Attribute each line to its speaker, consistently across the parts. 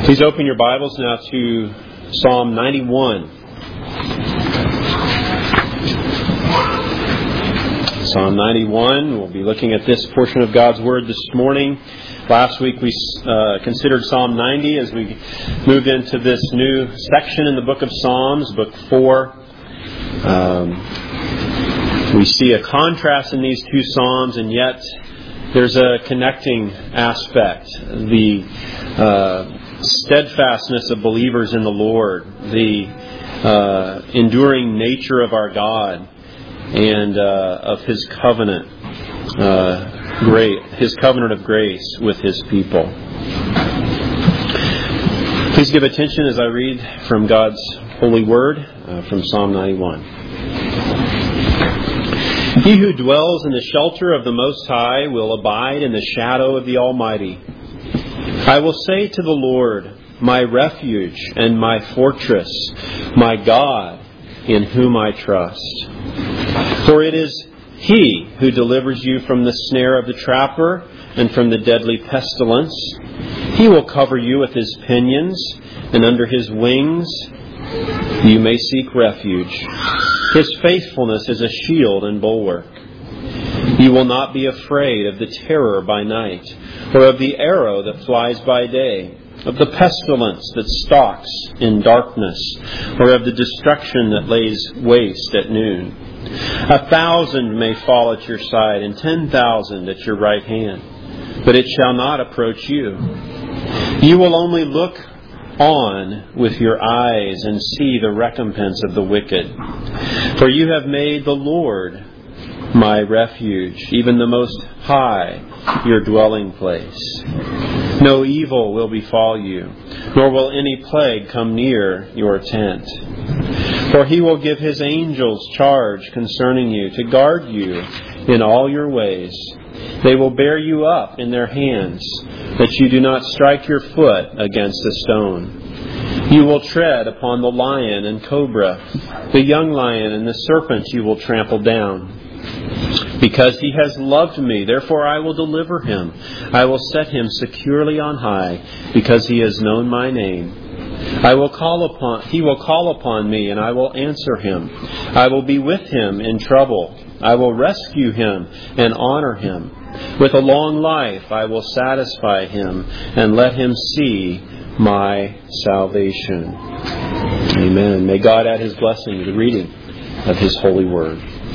Speaker 1: Please open your Bibles now to Psalm 91. Psalm 91, we'll be looking at this portion of God's Word this morning. Last week we considered Psalm 90 as we moved into this new section in the book of Psalms, book 4. We see a contrast in these two Psalms, and yet there's a connecting aspect. The steadfastness of believers in the Lord, the enduring nature of our God, and of His covenant, His covenant of grace with His people. Please give attention as I read from God's holy word from Psalm 91. He who dwells in the shelter of the Most High will abide in the shadow of the Almighty. I will say to the Lord, my refuge and my fortress, my God, in whom I trust. For it is He who delivers you from the snare of the trapper and from the deadly pestilence. He will cover you with His pinions, and under His wings you may seek refuge. His faithfulness is a shield and bulwark. You will not be afraid of the terror by night, or of the arrow that flies by day, of the pestilence that stalks in darkness, or of the destruction that lays waste at noon. 1,000 may fall at your side, and 10,000 at your right hand, but it shall not approach you. You will only look on with your eyes and see the recompense of the wicked. For you have made the Lord my refuge, even the Most High, your dwelling place. No evil will befall you, nor will any plague come near your tent. For He will give His angels charge concerning you, to guard you in all your ways. They will bear you up in their hands, that you do not strike your foot against a stone. You will tread upon the lion and cobra, the young lion and the serpent you will trample down. Because He has loved me, therefore I will deliver Him. I will set Him securely on high, because He has known my name. He will call upon me, and I will answer him. I will be with him in trouble. I will rescue him and honor him. With a long life I will satisfy him and let him see my salvation. Amen. May God add His blessing to the reading of His holy word.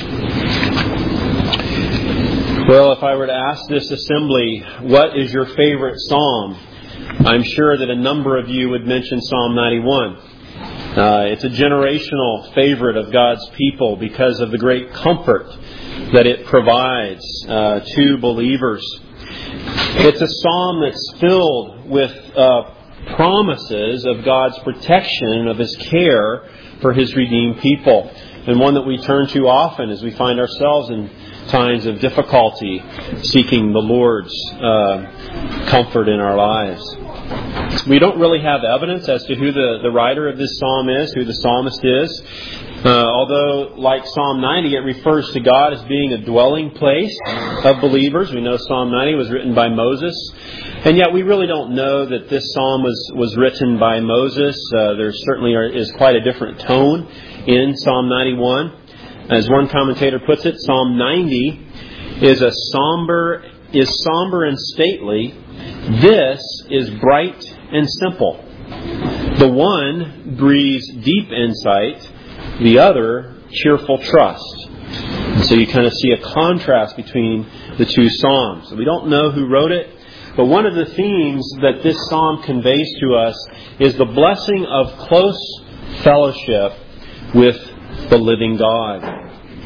Speaker 1: Well, if I were to ask this assembly, what is your favorite psalm? I'm sure that a number of you would mention Psalm 91. It's a generational favorite of God's people because of the great comfort that it provides to believers. It's a psalm that's filled with promises of God's protection, of His care for His redeemed people, and one that we turn to often as we find ourselves in times of difficulty, seeking the Lord's comfort in our lives. We don't really have evidence as to who the writer of this psalm is, who the psalmist is. Although, like Psalm 90, it refers to God as being a dwelling place of believers. We know Psalm 90 was written by Moses. And yet we really don't know that this psalm was written by Moses. There certainly is quite a different tone in Psalm 91. As one commentator puts it, Psalm 90 is somber and stately. This is bright and simple. The one breathes deep insight, the other cheerful trust. And so you kind of see a contrast between the two psalms. So we don't know who wrote it, but one of the themes that this psalm conveys to us is the blessing of close fellowship with the living God.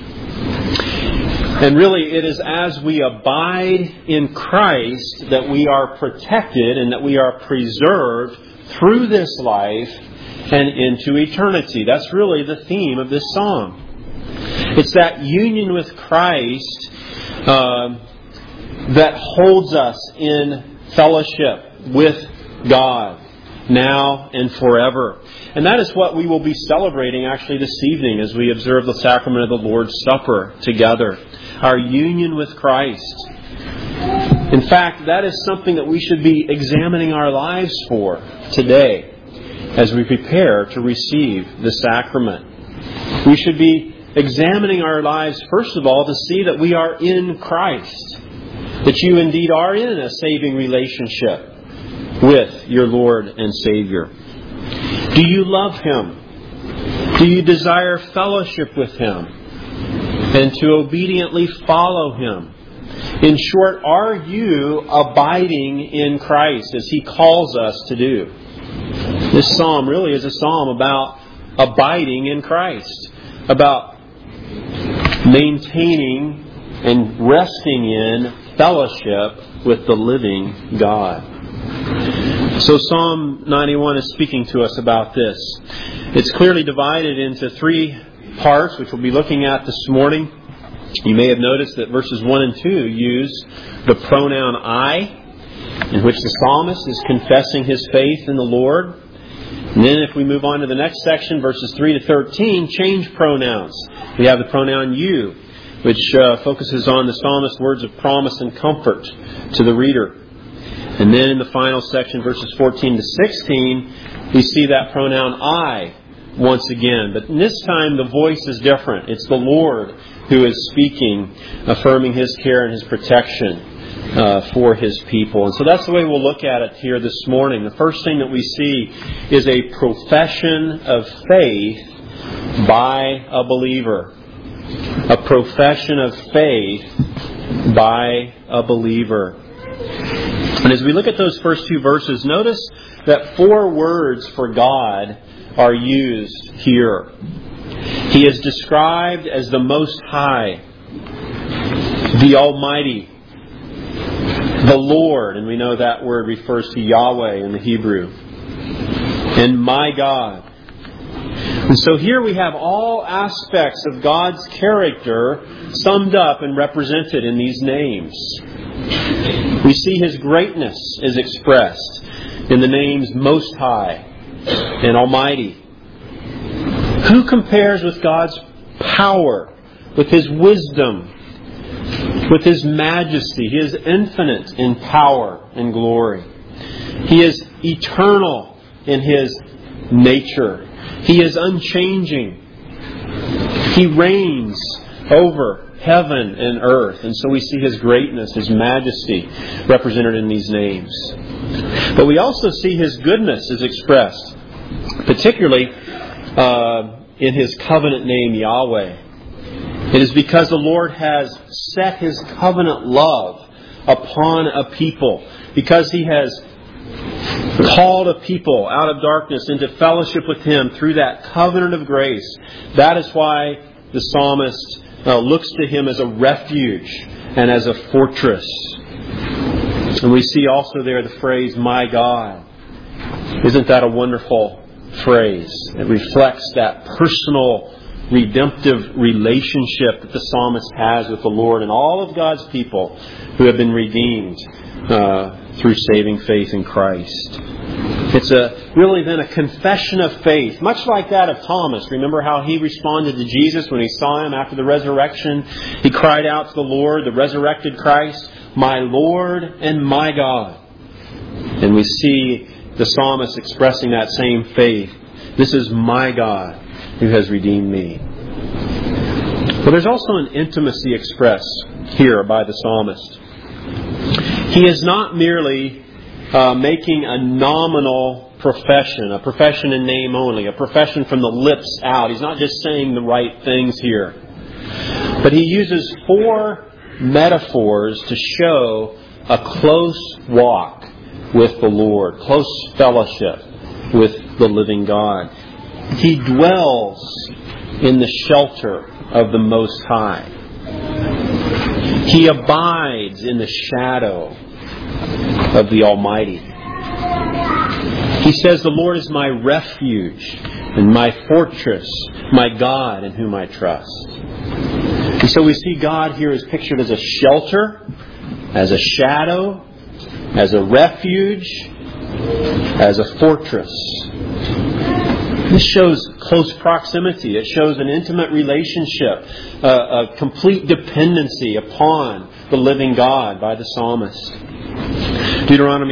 Speaker 1: And really, it is as we abide in Christ that we are protected and that we are preserved through this life and into eternity. That's really the theme of this psalm. It's that union with Christ that holds us in fellowship with God now and forever. And that is what we will be celebrating actually this evening as we observe the sacrament of the Lord's Supper together. Our union with Christ. In fact, that is something that we should be examining our lives for today as we prepare to receive the sacrament. We should be examining our lives, first of all, to see that we are in Christ. That you indeed are in a saving relationship with your Lord and Savior. Do you love Him? Do you desire fellowship with Him? And to obediently follow Him? In short, are you abiding in Christ as He calls us to do? This psalm really is a psalm about abiding in Christ. About maintaining and resting in fellowship with the living God. So Psalm 91 is speaking to us about this. It's clearly divided into 3 parts, which we'll be looking at this morning. You may have noticed that verses 1 and 2 use the pronoun I, in which the psalmist is confessing his faith in the Lord. And then if we move on to the next section, verses 3 to 13, change pronouns. We have the pronoun you, which focuses on the psalmist's words of promise and comfort to the reader. And then in the final section, verses 14 to 16, we see that pronoun I once again. But this time the voice is different. It's the Lord who is speaking, affirming His care and His protection for His people. And so that's the way we'll look at it here this morning. The first thing that we see is a profession of faith by a believer. A profession of faith by a believer. And as we look at those first 2 verses, notice that 4 words for God are used here. He is described as the Most High, the Almighty, the Lord, and we know that word refers to Yahweh in the Hebrew, and my God. And so here we have all aspects of God's character summed up and represented in these names. We see His greatness is expressed in the names Most High and Almighty. Who compares with God's power, with His wisdom, with His majesty? He is infinite in power and glory. He is eternal in His nature. He is unchanging. He reigns over heaven and earth. And so we see His greatness, His majesty represented in these names. But we also see His goodness is expressed, particularly in His covenant name, Yahweh. It is because the Lord has set His covenant love upon a people, because He has called a people out of darkness into fellowship with Him through that covenant of grace. That is why the psalmist looks to Him as a refuge and as a fortress. And we see also there the phrase, my God. Isn't that a wonderful phrase? It reflects that personal, redemptive relationship that the psalmist has with the Lord and all of God's people who have been redeemed through saving faith in Christ. It's really then a confession of faith, much like that of Thomas. Remember how he responded to Jesus when he saw Him after the resurrection? He cried out to the Lord, the resurrected Christ, my Lord and my God. And we see the psalmist expressing that same faith. This is my God who has redeemed me. But there's also an intimacy expressed here by the psalmist. He is not merely making a nominal profession, a profession in name only, a profession from the lips out. He's not just saying the right things here. But he uses 4 metaphors to show a close walk with the Lord, close fellowship with the living God. He dwells in the shelter of the Most High. He abides in the shadow of the Almighty. He says, the Lord is my refuge and my fortress, my God in whom I trust. And so we see God here is pictured as a shelter, as a shadow, as a refuge, as a fortress. This shows close proximity. It shows an intimate relationship, a complete dependency upon the living God by the psalmist. Deuteronomy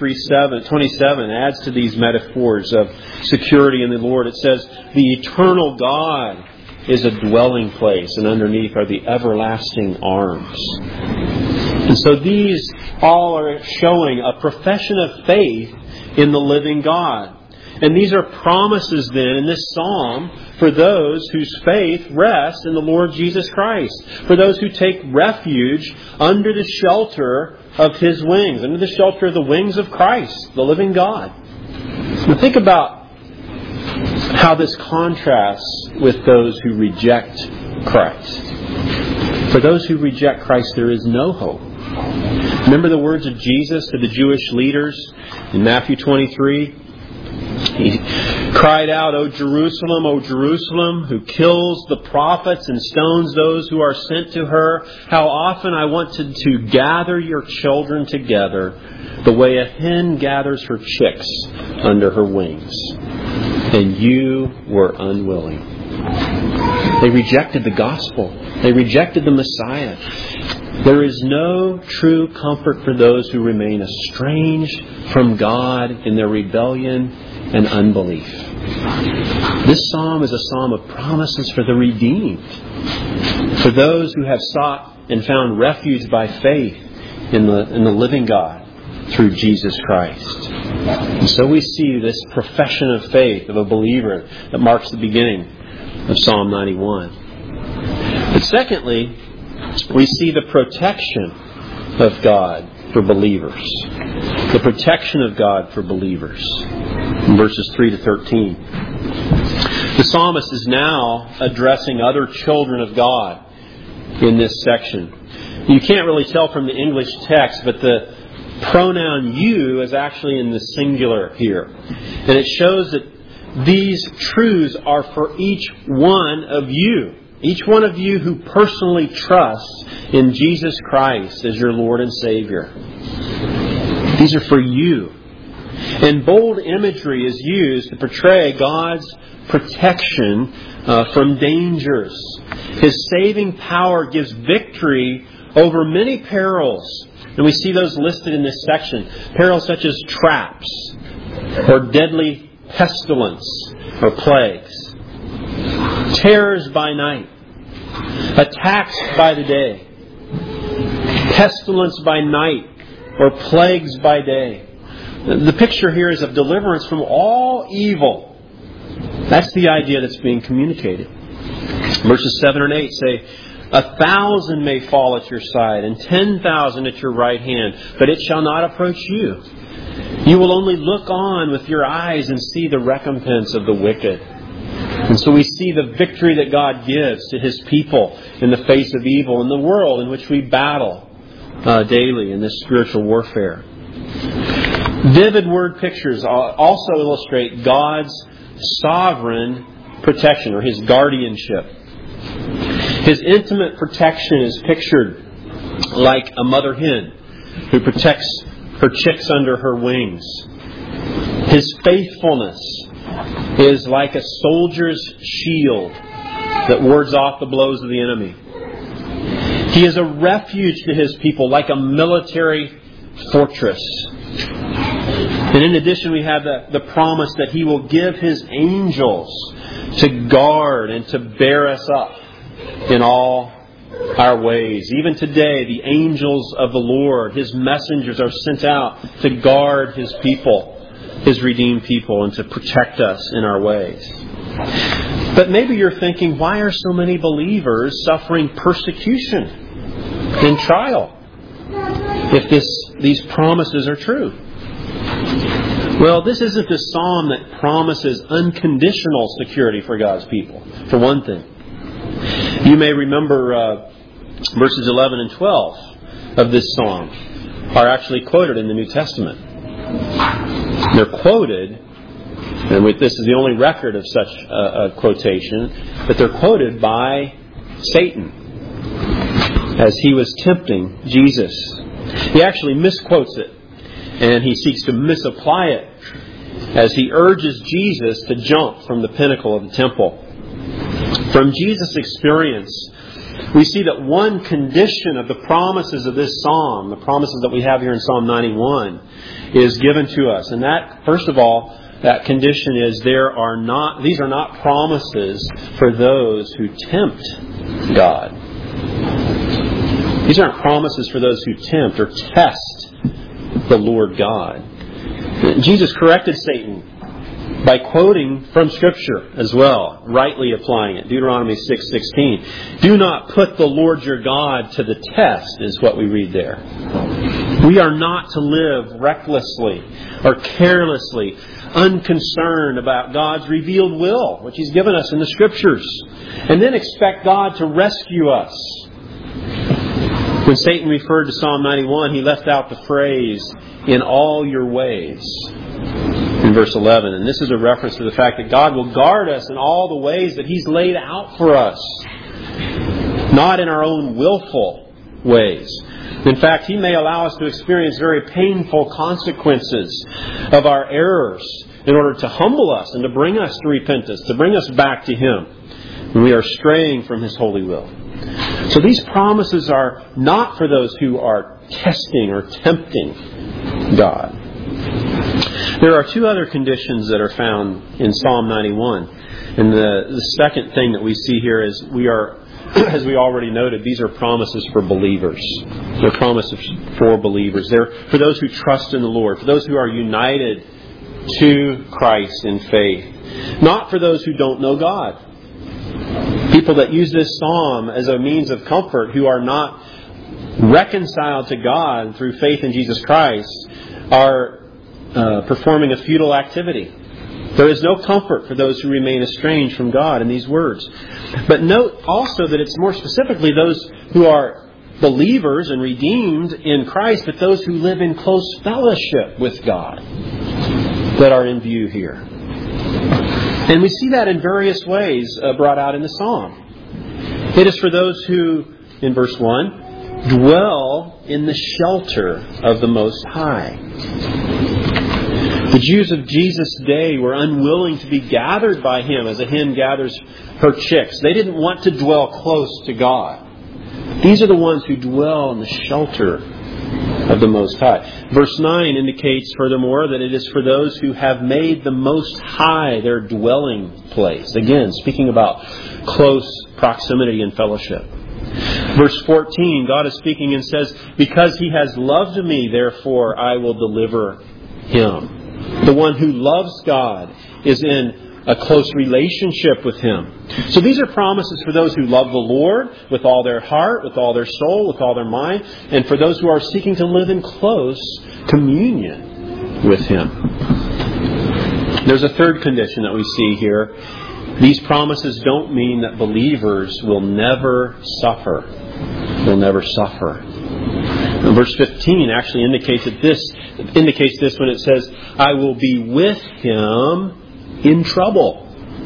Speaker 1: 33:27 adds to these metaphors of security in the Lord. It says, the eternal God is a dwelling place, and underneath are the everlasting arms. And so these all are showing a profession of faith in the living God. And these are promises then in this psalm for those whose faith rests in the Lord Jesus Christ. For those who take refuge under the shelter of His wings, under the shelter of the wings of Christ, the living God. Now think about how this contrasts with those who reject Christ. For those who reject Christ, there is no hope. Remember the words of Jesus to the Jewish leaders in Matthew 23? He cried out, O Jerusalem, who kills the prophets and stones those who are sent to her. How often I wanted to gather your children together the way a hen gathers her chicks under her wings. And you were unwilling. They rejected the gospel. They rejected the Messiah. There is no true comfort for those who remain estranged from God in their rebellion and unbelief. This psalm is a psalm of promises for the redeemed, for those who have sought and found refuge by faith in the living God through Jesus Christ. And so we see this profession of faith of a believer that marks the beginning of Psalm 91. But secondly, we see the protection of God for believers. The protection of God for believers. In verses 3 to 13. The psalmist is now addressing other children of God in this section. You can't really tell from the English text, but the pronoun you is actually in the singular here. And it shows that these truths are for each one of you. Each one of you who personally trusts in Jesus Christ as your Lord and Savior. These are for you. And bold imagery is used to portray God's protection from dangers. His saving power gives victory over many perils. And we see those listed in this section. Perils such as traps, or deadly pestilence, or plagues. Terrors by night. Attacks by the day. Pestilence by night, or plagues by day. The picture here is of deliverance from all evil. That's the idea that's being communicated. Verses 7 and 8 say, 1,000 may fall at your side and 10,000 at your right hand, but it shall not approach you. You will only look on with your eyes and see the recompense of the wicked. And so we see the victory that God gives to His people in the face of evil in the world in which we battle daily in this spiritual warfare. Vivid word pictures also illustrate God's sovereign protection, or His guardianship. His intimate protection is pictured like a mother hen who protects her chicks under her wings. His faithfulness is like a soldier's shield that wards off the blows of the enemy. He is a refuge to His people, like a military fortress. And in addition, we have the promise that He will give His angels to guard and to bear us up in all our ways. Even today, the angels of the Lord, His messengers, are sent out to guard His people, His redeemed people, and to protect us in our ways. But maybe you're thinking, why are so many believers suffering persecution and trial if these promises are true? Well, this isn't a psalm that promises unconditional security for God's people, for one thing. You may remember verses 11 and 12 of this psalm are actually quoted in the New Testament. They're quoted, and this is the only record of such a quotation, but they're quoted by Satan as he was tempting Jesus. He actually misquotes it, and he seeks to misapply it as he urges Jesus to jump from the pinnacle of the temple. From Jesus' experience, we see that one condition of the promises of this psalm, the promises that we have here in Psalm 91, is given to us. And that, first of all, that condition is these are not promises for those who tempt God. These aren't promises for those who tempt or test the Lord God. Jesus corrected Satan by quoting from Scripture as well, rightly applying it. Deuteronomy 6:16. Do not put the Lord your God to the test, is what we read there. We are not to live recklessly or carelessly, unconcerned about God's revealed will, which He's given us in the Scriptures, and then expect God to rescue us. When Satan referred to Psalm 91, he left out the phrase, in all your ways, in verse 11. And this is a reference to the fact that God will guard us in all the ways that He's laid out for us, not in our own willful ways. In fact, He may allow us to experience very painful consequences of our errors in order to humble us and to bring us to repentance, to bring us back to Him when we are straying from His holy will. So these promises are not for those who are testing or tempting God. There are two other conditions that are found in Psalm 91. And the second thing that we see here is as we already noted, these are promises for believers. They're promises for believers. They're for those who trust in the Lord, for those who are united to Christ in faith. Not for those who don't know God. People that use this psalm as a means of comfort, who are not reconciled to God through faith in Jesus Christ, are performing a futile activity. There is no comfort for those who remain estranged from God in these words. But note also that it's more specifically those who are believers and redeemed in Christ, but those who live in close fellowship with God that are in view here. And we see that in various ways brought out in the psalm. It is for those who, in verse 1, dwell in the shelter of the Most High. The Jews of Jesus' day were unwilling to be gathered by Him as a hen gathers her chicks. They didn't want to dwell close to God. These are the ones who dwell in the shelter of the Most High. Verse 9 indicates furthermore that it is for those who have made the Most High their dwelling place. Again, speaking about close proximity and fellowship. Verse 14, God is speaking and says, because He has loved me, therefore I will deliver him. The one who loves God is in a close relationship with Him. So these are promises for those who love the Lord with all their heart, with all their soul, with all their mind, and for those who are seeking to live in close communion with Him. There's a third condition that we see here. These promises don't mean that believers will never suffer. They'll never suffer. And verse 15 actually indicates this when it says, I will be with him in trouble.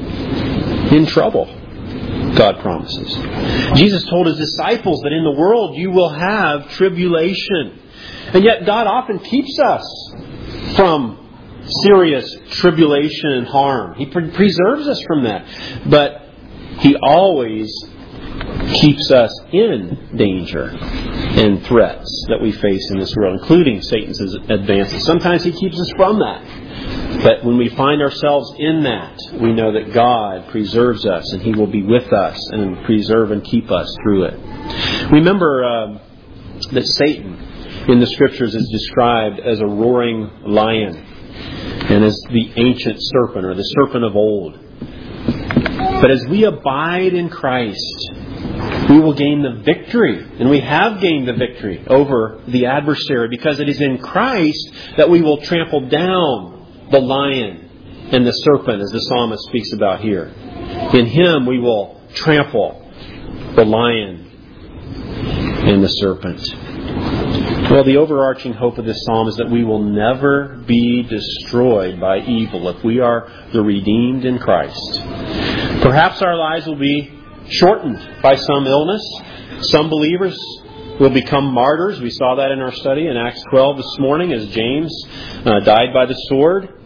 Speaker 1: In trouble, God promises. Jesus told His disciples that in the world you will have tribulation. And yet God often keeps us from serious tribulation and harm. He preserves us from that. But He always keeps us in danger and threats that we face in this world, including Satan's advances. Sometimes He keeps us from that. But when we find ourselves in that, we know that God preserves us and He will be with us and preserve and keep us through it. Remember that Satan in the Scriptures is described as a roaring lion and as the ancient serpent or the serpent of old. But as we abide in Christ, we will gain the victory. And we have gained the victory over the adversary, because it is in Christ that we will trample down the lion and the serpent, as the psalmist speaks about here. In Him we will trample the lion and the serpent. Well, the overarching hope of this psalm is that we will never be destroyed by evil if we are the redeemed in Christ. Perhaps our lives will be shortened by some illness. Some believers will become martyrs. We saw that in our study in Acts 12 this morning as James died by the sword.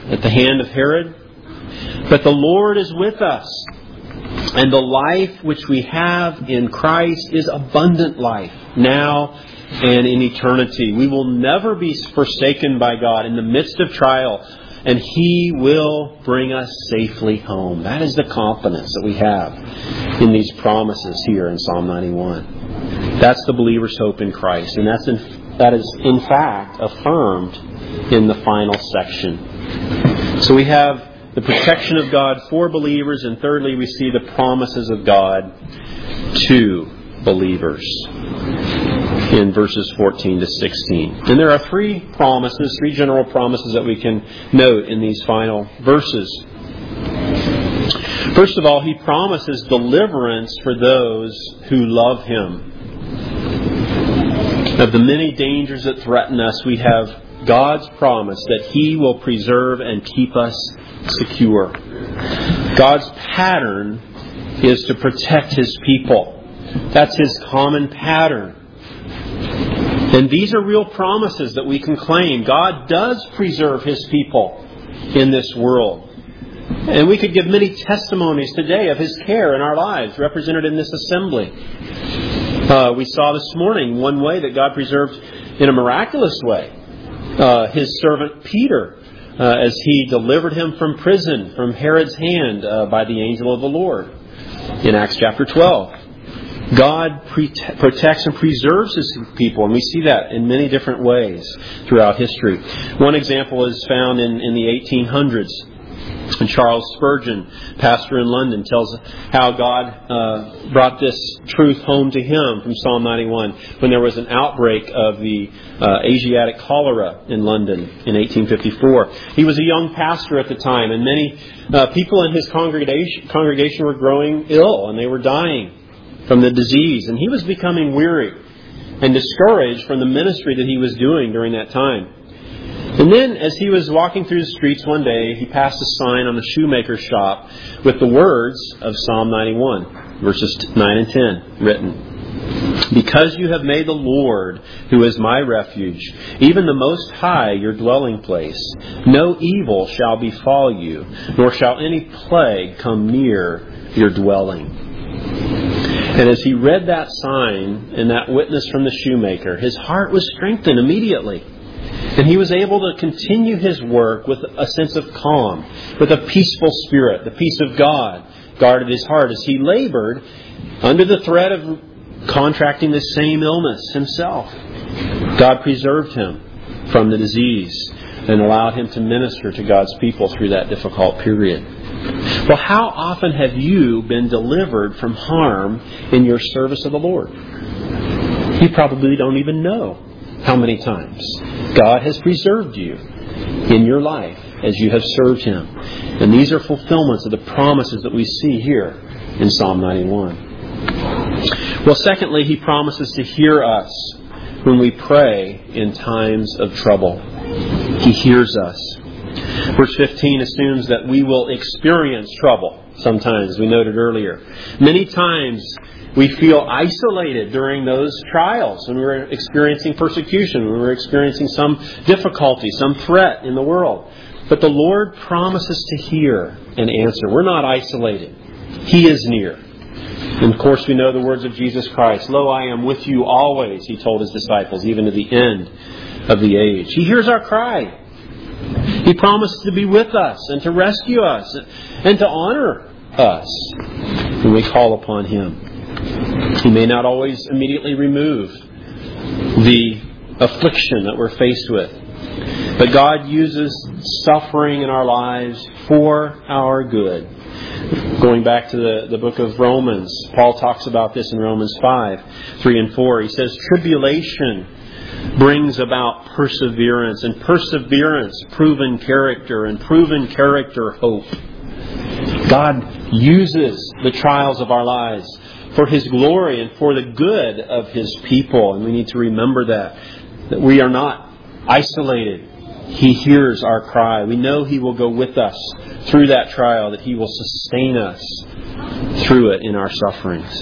Speaker 1: at the hand of Herod. But the Lord is with us. And the life which we have in Christ is abundant life, now and in eternity. We will never be forsaken by God in the midst of trial, and He will bring us safely home. That is the confidence that we have in these promises here in Psalm 91. That's the believer's hope in Christ, and that is in fact affirmed in the final section. So we have the protection of God for believers, and thirdly, we see the promises of God to believers in verses 14 to 16. And there are three general promises that we can note in these final verses. First of all, He promises deliverance for those who love Him. Of the many dangers that threaten us, we have God's promise that He will preserve and keep us secure. God's pattern is to protect His people. That's His common pattern. And these are real promises that we can claim. God does preserve His people in this world. And we could give many testimonies today of His care in our lives, represented in this assembly. We saw this morning one way that God preserved in a miraculous way His servant Peter, as He delivered him from prison, from Herod's hand by the angel of the Lord in Acts chapter 12. God protects and preserves His people, and we see that in many different ways throughout history. One example is found in the 1800s. And Charles Spurgeon, pastor in London, tells how God brought this truth home to him from Psalm 91 when there was an outbreak of the Asiatic cholera in London in 1854. He was a young pastor at the time, and many people in his congregation were growing ill, and they were dying from the disease. And he was becoming weary and discouraged from the ministry that he was doing during that time. And then, as he was walking through the streets one day, he passed a sign on a shoemaker's shop with the words of Psalm 91, verses 9 and 10, written. Because you have made the Lord, who is my refuge, even the Most High your dwelling place, no evil shall befall you, nor shall any plague come near your dwelling. And as he read that sign and that witness from the shoemaker, his heart was strengthened immediately. And he was able to continue his work with a sense of calm, with a peaceful spirit. The peace of God guarded his heart as he labored under the threat of contracting the same illness himself. God preserved him from the disease and allowed him to minister to God's people through that difficult period. Well, how often have you been delivered from harm in your service of the Lord? You probably don't even know how many times God has preserved you in your life as you have served Him. And these are fulfillments of the promises that we see here in Psalm 91. Well, secondly, He promises to hear us when we pray in times of trouble. He hears us. Verse 15 assumes that we will experience trouble sometimes, as we noted earlier. Many times we feel isolated during those trials when we're experiencing persecution, when we're experiencing some difficulty, some threat in the world. But the Lord promises to hear and answer. We're not isolated. He is near. And of course we know the words of Jesus Christ. Lo, I am with you always, He told His disciples, even to the end of the age. He hears our cry. He promises to be with us and to rescue us and to honor us when we call upon Him. He may not always immediately remove the affliction that we're faced with. But God uses suffering in our lives for our good. Going back to the book of Romans, Paul talks about this in Romans 5, 3 and 4. He says, tribulation brings about perseverance, and perseverance, proven character, and proven character, hope. God uses the trials of our lives for His glory and for the good of His people. And we need to remember that we are not isolated. He hears our cry. We know He will go with us through that trial, that He will sustain us through it in our sufferings.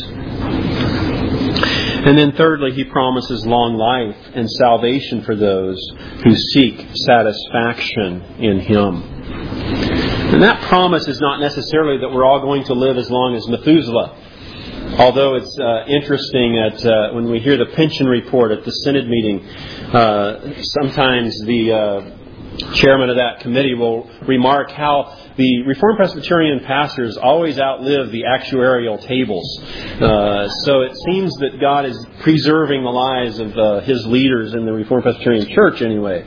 Speaker 1: And then thirdly, He promises long life and salvation for those who seek satisfaction in Him. And that promise is not necessarily that we're all going to live as long as Methuselah. Although it's interesting that when we hear the pension report at the Synod meeting, sometimes the chairman of that committee will remark how the Reformed Presbyterian pastors always outlive the actuarial tables. So it seems that God is preserving the lives of His leaders in the Reformed Presbyterian Church anyway.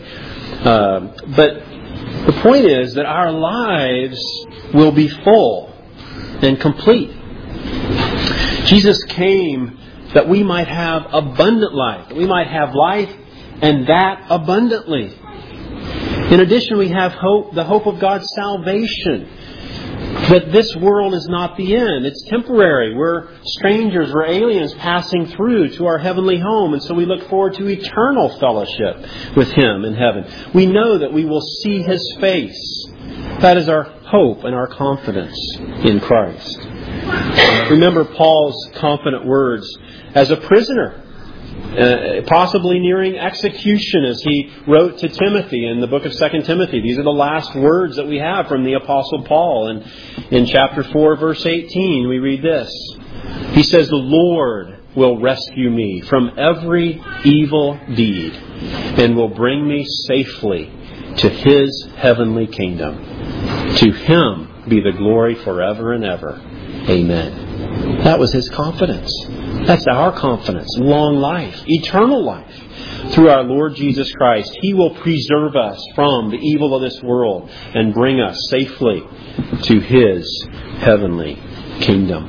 Speaker 1: But the point is that our lives will be full and complete. Jesus came that we might have abundant life, that we might have life and that abundantly. In addition, we have hope, the hope of God's salvation. That this world is not the end. It's temporary. We're strangers, we're aliens passing through to our heavenly home. And so we look forward to eternal fellowship with Him in heaven. We know that we will see His face. That is our hope and our confidence in Christ. Remember Paul's confident words as a prisoner, possibly nearing execution, as he wrote to Timothy in the book of 2 Timothy. These are the last words that we have from the Apostle Paul. And in chapter 4, verse 18, we read this. He says, "The Lord will rescue me from every evil deed and will bring me safely to His heavenly kingdom. To Him be the glory forever and ever. Amen." That was his confidence. That's our confidence. Long life, eternal life. Through our Lord Jesus Christ, He will preserve us from the evil of this world and bring us safely to His heavenly kingdom.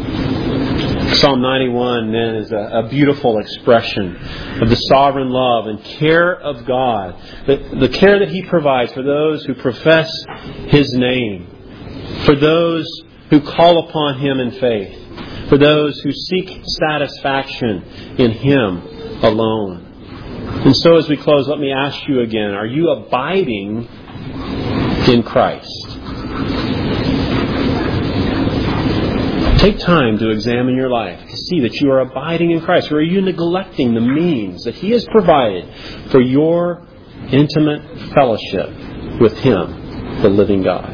Speaker 1: Psalm 91 then is a beautiful expression of the sovereign love and care of God. The care that He provides for those who profess His name, for those who call upon Him in faith, for those who seek satisfaction in Him alone. And so as we close, let me ask you again, are you abiding in Christ? Take time to examine your life to see that you are abiding in Christ. Or are you neglecting the means that He has provided for your intimate fellowship with Him, the living God?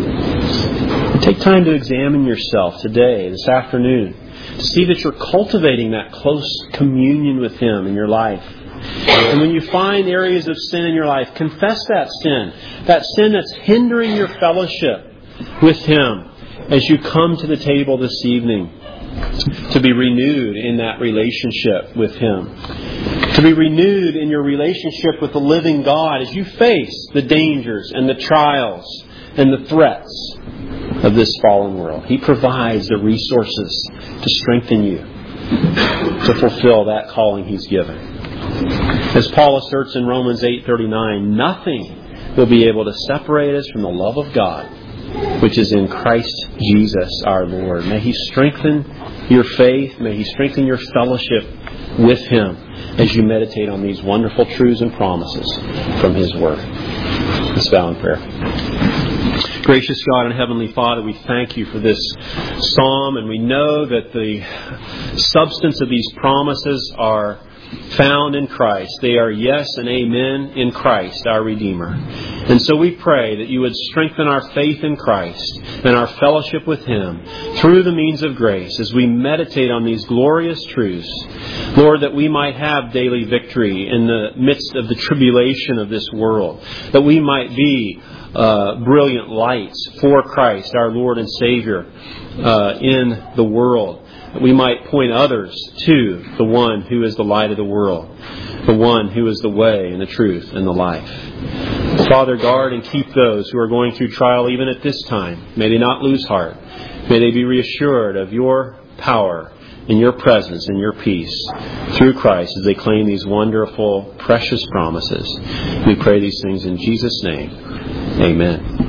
Speaker 1: Take time to examine yourself today, this afternoon, to see that you're cultivating that close communion with Him in your life. And when you find areas of sin in your life, confess that sin that's hindering your fellowship with Him as you come to the table this evening to be renewed in that relationship with Him. To be renewed in your relationship with the living God as you face the dangers and the trials and the threats of this fallen world. He provides the resources to strengthen you to fulfill that calling He's given. As Paul asserts in Romans 8:39, nothing will be able to separate us from the love of God, which is in Christ Jesus our Lord. May He strengthen your faith. May He strengthen your fellowship with Him as you meditate on these wonderful truths and promises from His Word. Let's bow in prayer. Gracious God and Heavenly Father, we thank You for this psalm, and we know that the substance of these promises are found in Christ. They are yes and amen in Christ, our Redeemer. And so we pray that You would strengthen our faith in Christ and our fellowship with Him through the means of grace as we meditate on these glorious truths. Lord, that we might have daily victory in the midst of the tribulation of this world. That we might be brilliant lights for Christ, our Lord and Savior, in the world. That we might point others to the one who is the light of the world, the one who is the way and the truth and the life. Father, guard and keep those who are going through trial even at this time. May they not lose heart. May they be reassured of Your power and Your presence and Your peace through Christ as they claim these wonderful, precious promises. We pray these things in Jesus' name. Amen.